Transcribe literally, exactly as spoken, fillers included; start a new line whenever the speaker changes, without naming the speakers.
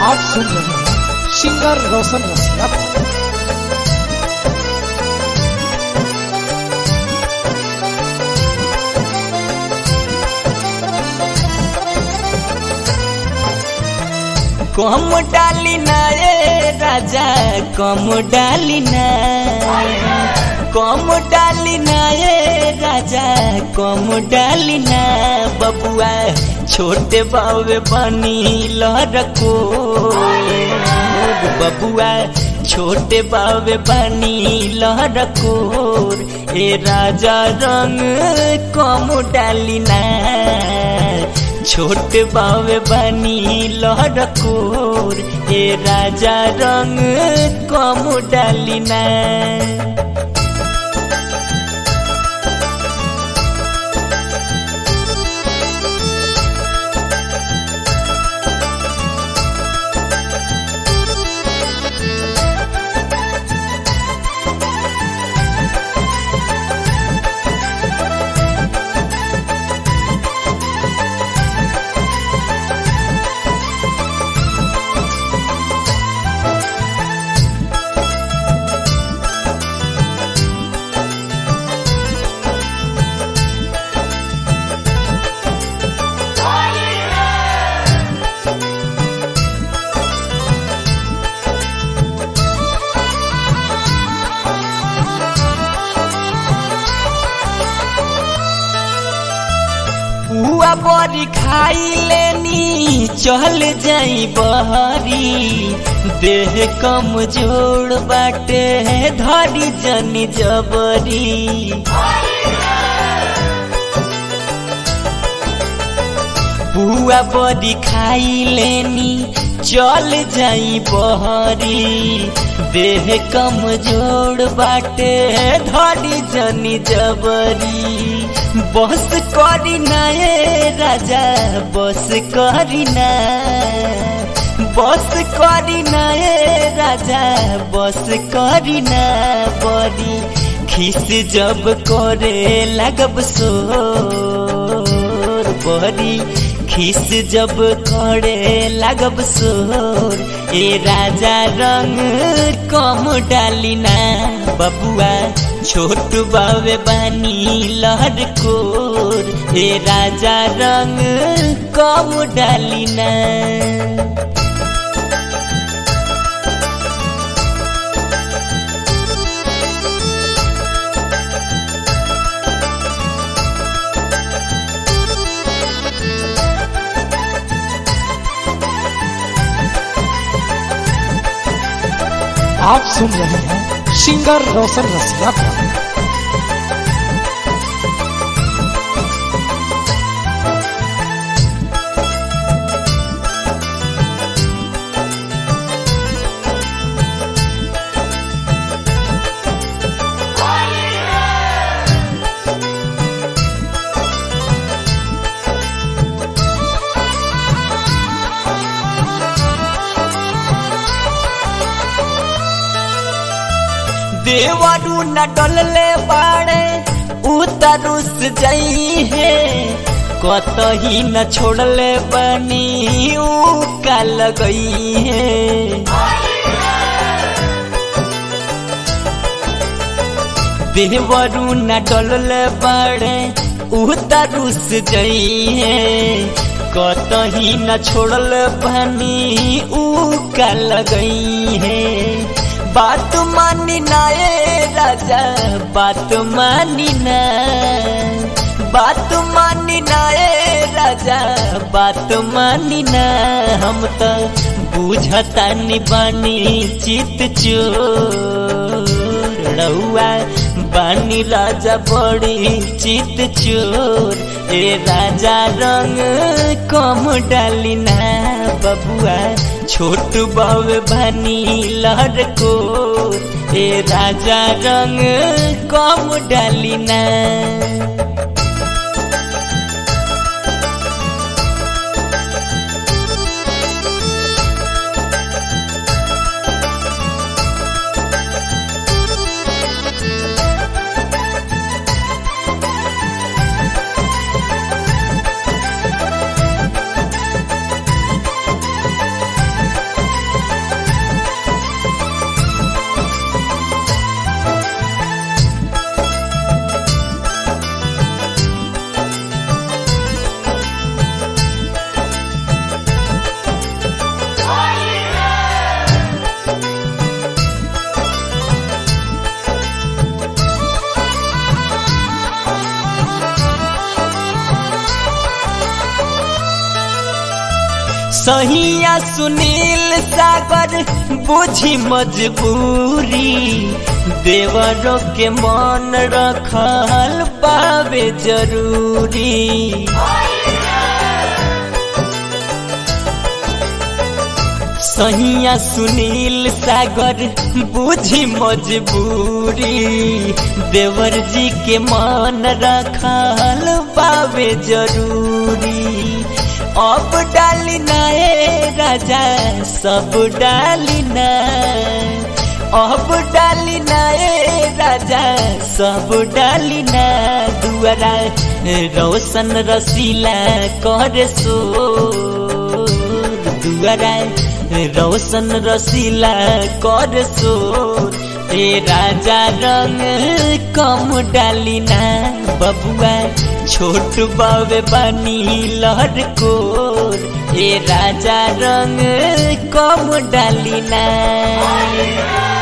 आप सुन रहे हैं सिंगर रोशन रसिया।
कम डाली ना ए राजा कम डाली ना, कम डाली ना ए राजा कम डाली ना, बबुआ छोटे बावे बनी लहरको, बबुआ छोटे बावे बनी लहरको, ए राजा रंग कम डाली ना, छोटे बावे बनी लहरकोर, ए राजा रंग कम डाली ना। बुआ बड़ी खाई लेनी चल जाई बहरी, देह कमजोर बाटे धरी जनी जबरी, बुआ बड़ी खाई लेनी चल जाई बहरी, देह कमजोर बाटे धरी जनी जबरी, बस करी ना ए राजा बस करी ना, बस करी ना ए राजा बस करी ना, बड़ी खिस जब करे लगब सोर, बड़ी खिस जब करे लगब सोर, ए राजा रंग कम डाली ना, बबुआ छोट बावे बानी लहरकोर, ए राजा रंग कम डाली ना।
आप सुन रहे हैं सिंगर रोशन रसिया।
देवरू न डलले बाड़े उतरुस जई है, कतही न छोड़ले बनी ऊ का लगई है, देवरू न डलले बाड़े उतरुस जई है, कतही न छोड़ले बनी ऊ का लगई है, बात मानी ना ए राजा बात मानी ना, बात मानी ना ए राजा बात मानी ना, हम तो बुझता नि बानी चित चोर, रउआ बानी राजा बड़ी चित चोर, ए राजा रंग कम डाली ना, बबुआ छोट बावे बानी लहरकोर, ए राजा रंग कम डाली ना। सहिया सुनील सागर बुझी मजबूरी देवरों के मन रखल पावे जरूरी। सहिया सुनील सागर बुझी मजबूरी देवर जी के मन रखल पावे जरूरी। अब डाली नाए राजा सब डाली ना, अब डाली नाए राजा सब डाली ना, दुआरा रोशन रसीला कर सो, दुआरा रोशन रसीला कर सो, ए राजा रंग कम डाली ना बबुआ छोट बावे बानी लहर को, ए राजा रंग कम डाली ना।